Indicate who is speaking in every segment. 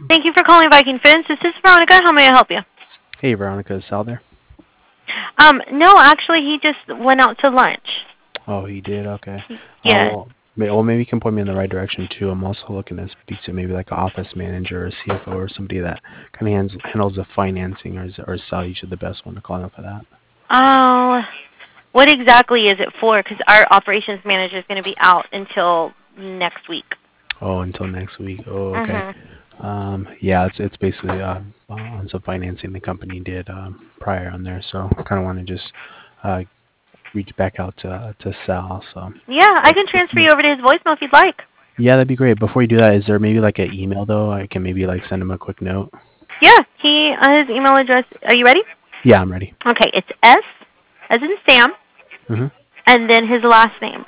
Speaker 1: Thank you for calling Viking Fence. This is Veronica. How may I help you?
Speaker 2: Hey, Veronica, is Sal there?
Speaker 1: No, actually, he just went out to lunch.
Speaker 2: Oh, he did? Okay.
Speaker 1: Yeah.
Speaker 2: Maybe you can point me in the right direction, too. I'm also looking to speak to maybe like an office manager or CFO or somebody that kind of handles the financing, or is Sal usually the best one to call in for that?
Speaker 1: Oh, what exactly is it for? Because our operations manager is going to be out until next week.
Speaker 2: Oh, until next week. Oh, okay.
Speaker 1: Mhm.
Speaker 2: Yeah, it's basically on some financing the company did prior on there, so I kind of want to just uh, reach back out to Sal. So,
Speaker 1: Yeah, I
Speaker 2: but
Speaker 1: can transfer you over to his voicemail if you'd like.
Speaker 2: yeah, that'd be great. Before you do that, is there maybe like an email though? I can maybe like send him a quick note.
Speaker 1: Yeah, his email address. Are you ready?
Speaker 2: Yeah, I'm ready.
Speaker 1: Okay, it's S as in Sam,
Speaker 2: Mhm.
Speaker 1: and then his last name.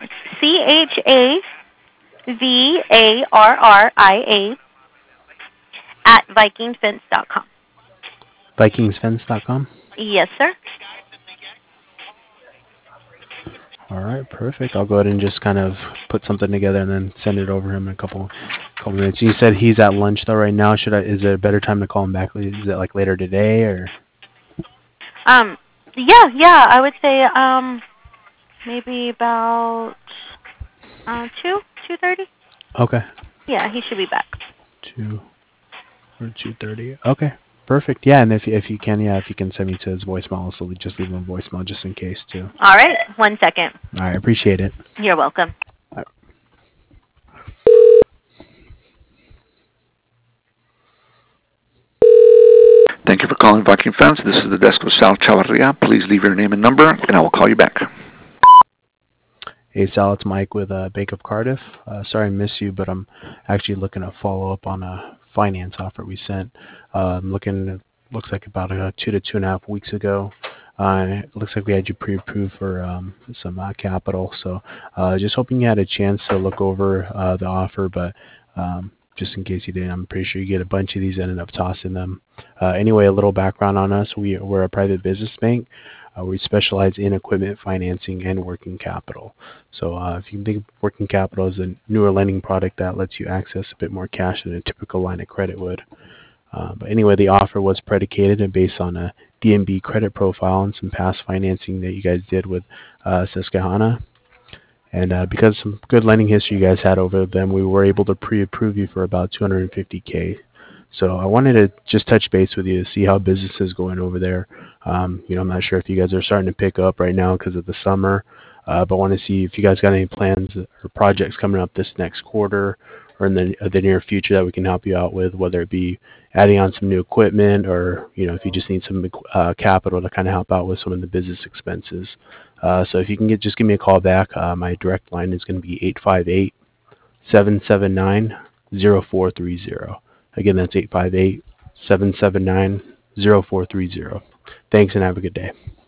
Speaker 1: CHAVARRIA at vikingfence.com.
Speaker 2: VikingsFence.com.
Speaker 1: Yes, sir.
Speaker 2: All right, perfect. I'll go ahead and just kind of put something together and then send it over him in a couple minutes. You said he's at lunch though right now. Is there a better time to call him back? Is it like later today or?
Speaker 1: Um, yeah, I would say maybe about 2:30.
Speaker 2: Okay.
Speaker 1: Yeah, he should be back.
Speaker 2: 2 or 2:30. Okay. Perfect. Yeah, and if you can, yeah, if you can send me to his voicemail, so just leave him a voicemail just in case too.
Speaker 1: All right, 1 second.
Speaker 2: All right, appreciate it.
Speaker 1: You're welcome.
Speaker 2: All right.
Speaker 3: Thank you for calling Viking Fence. This is the desk of Sal Chavarria. Please leave your name and number, and I will call you back.
Speaker 2: Hey Sal, it's Mike with Bank of Cardiff. Sorry I missed you, but I'm actually looking to follow up on a finance offer we sent. It looks like about 2 to 2.5 weeks ago. It looks like we had you pre-approved for some capital. So just hoping you had a chance to look over the offer, but just in case you didn't, I'm pretty sure you get a bunch of these and end up tossing them. Anyway, a little background on us. We're a private business bank. We specialize in equipment financing and working capital. So if you can think of working capital as a newer lending product that lets you access a bit more cash than a typical line of credit would. But anyway, the offer was predicated and based on a DNB credit profile and some past financing that you guys did with Susquehanna. And because some good lending history you guys had over them, we were able to pre-approve you for about $250K. So I wanted to just touch base with you to see how business is going over there. I'm not sure if you guys are starting to pick up right now because of the summer, but I want to see if you guys got any plans or projects coming up this next quarter or in the near future that we can help you out with, whether it be adding on some new equipment or if you just need some capital to kind of help out with some of the business expenses. So if you can just give me a call back, my direct line is going to be 858-779-0430. Again, that's 858-779-0430. Thanks and have a good day.